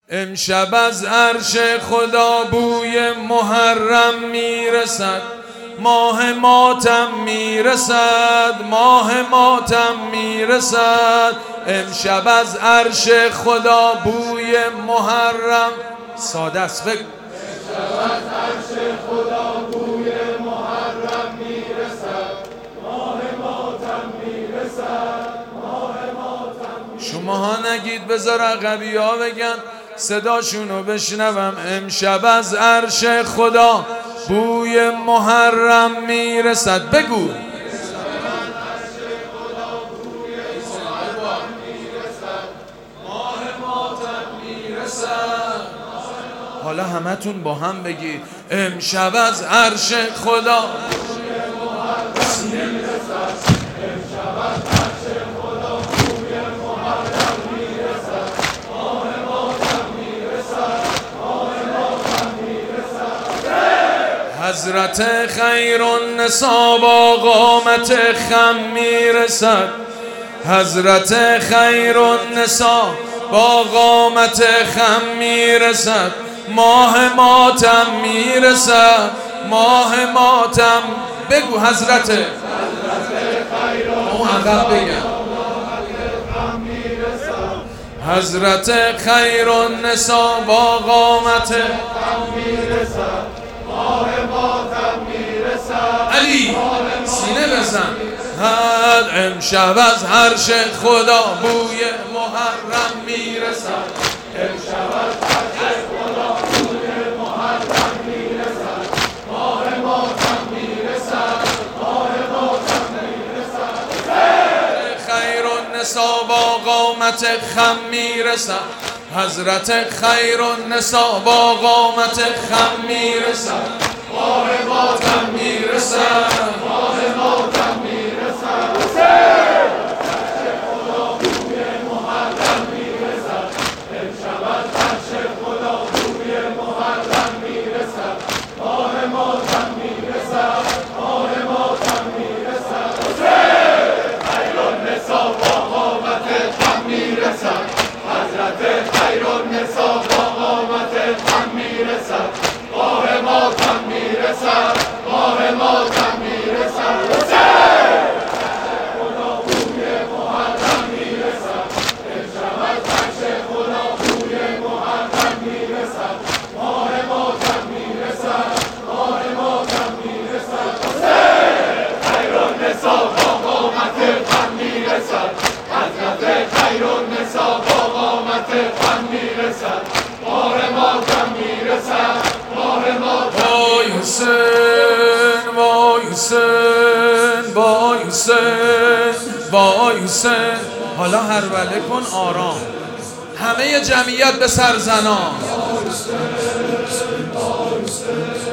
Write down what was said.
امشب از عرش خدا بوی محرم میرسد، ماه ماتم میرسد، ماه ماتم میرسد. امشب از عرش خدا بوی محرم ساده است بگو. امشب از عرش خدا بوی محرم میرسد، ماه ماتم میرسد، ماه ماتم. شماها نگید بذار عقبی ها بگن صداشونو بشنوم. امشب از عرش خدا بوی محرم میرسد بگو. حالا همتون با هم بگید امشب از عرش خدا حضرت خیر النساء با قامت خم میرسد، حضرت خیر النساء با قامت خم میرسد. ماه ماتم میرسد، ماه ماتم بگو. حضرت اون عقب بگم حضرت خیر النساء با قامت خم میرسد، ماه ماتم میرسد. علی سینه بزن. امشب از عرش خدا بوی محرم میرسد، امشب از عرش خدا بوی محرم میرسد، ماه ماتم میرسد، ماه ماتم میرسد. خیر النساء با قامت خم میرسد، حضرت خیر النساء با قامت خم میرسد. ماه ماتم میرسد، ماه ماتم میرسد. وای حسین حالا هروله کن آرام، همه جمعیت به سر زنان.